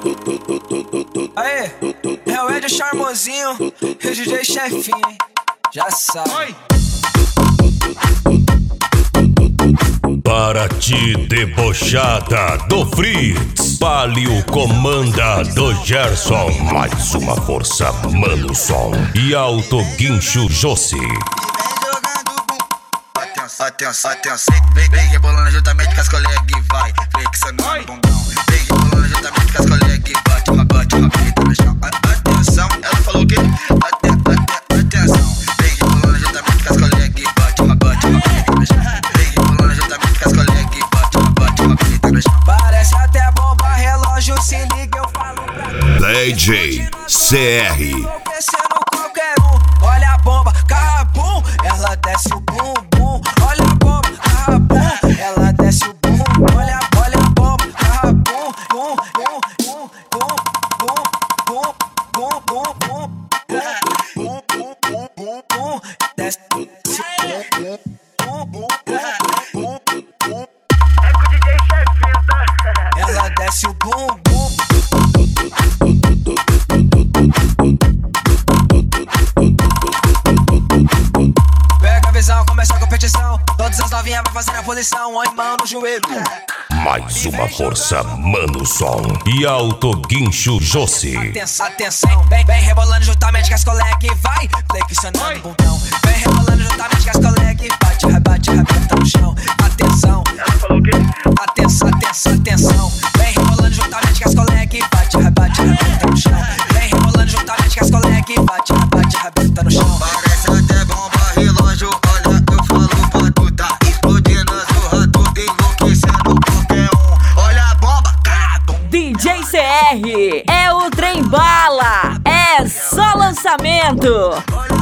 Aê, é o Ed Charmosinho e o DJ Chefinho, hein? Já sabe. Para te debochada do Fritz, Palio comanda do Gerson, mais uma força Mano Som e Alto Guincho Jossi. Atenção, vem rebolando juntamente com as colegas e vai flexionando o bundão. Vem rebolando juntamente com as colegas e bate uma peita no chão. Atenção, ela falou o quê? Atenção, vem rebolando juntamente com as colegas e bate uma peita no chão. Vem rebolando juntamente com as colegas e bate uma peita no chão. Parece até bomba, relógio, se liga, eu falo pra DJ CR. enlouquecendo qualquer um. Olha a bomba, carrabum, ela desce o bumbum. Olha a bomba, carrabum, ela desce o bumbum. Olha a bomba, carrabum, bum, bum, bum, bum, bum, bum, bum, bum, bum, bum, bum, bum, desce o bumbum, bum, bum, bum, bum. É com o DJ Chefinho, tá? Ela desce o bumbum. Pega a visão, começa a competição. Todas as novinhas vai fazendo a posição. Põe mão no joelho. Mais uma força Mano Som e Alto Guincho Jossi. Atenção, vem rebolando juntamente com as colegas e vai flexionando o bundão. Vem rebolando juntamente com as colegas e bate, rabeta no chão. Atenção, Ela falou o quê? atenção. Vem rebolando juntamente com as colegas e bate, rabeta no chão. Vem rebolando juntamente com as colegas e bate, rabeta no chão. Parece até bomba, relógio, olha, eu falo pra tu, tá explodindo a zorra toda, enlouquecendo qualquer um. Olha a bomba, carabum. DJ CR é o trem bala, é só lançamento. Olha